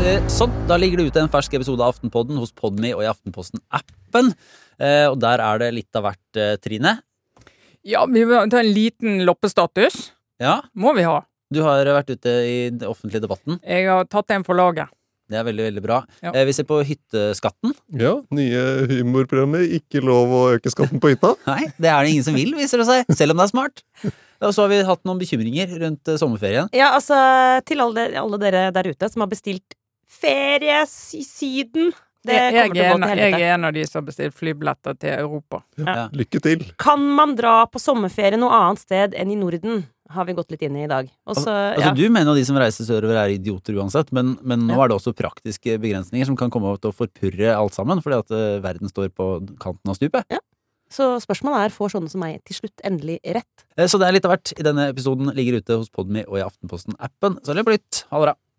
Sånn, da ligger det ute en fersk episode av Aftenpodden hos Podme og i Aftenposten-appen. Og der er det litt av hvert, Trine. Ja, vi vil ta en liten loppestatus. Ja, Må vi ha. du har vært ute i den offentlige debatten. Jeg har tatt en for laget. Det er veldig, veldig bra. Ja. Vi ser på hytteskatten. Ja, nye humorprogrammer. Ikke lov å øke skatten på hytta. Nei, det er det ingen som vil, viser det seg, selv om det er smart. Og så har vi hatt noen bekymringer rundt sommerferien. Ja, altså, til alle dere der ute som har bestilt ferie i Syden. Det Jeg kommer til å gå til er helvete. en av de som har bestilt flybilletter til Europa. Ja. Lykke til. Kan man dra på sommerferie noe annet sted enn i Norden? Har vi gått litt inn i dag. Og så, Altså, du mener jo de som reiser sørover er idioter uansett, men nå er det også praktiske begrensninger som kan komme til å forpurre alt sammen, fordi at verden står på kanten av stupet. så spørsmålet er, får sånne som meg til slutt endelig rett? Så det er litt av hvert i denne episoden ligger ute hos Podme og i Aftenposten-appen. Så løp litt. Ha det bra.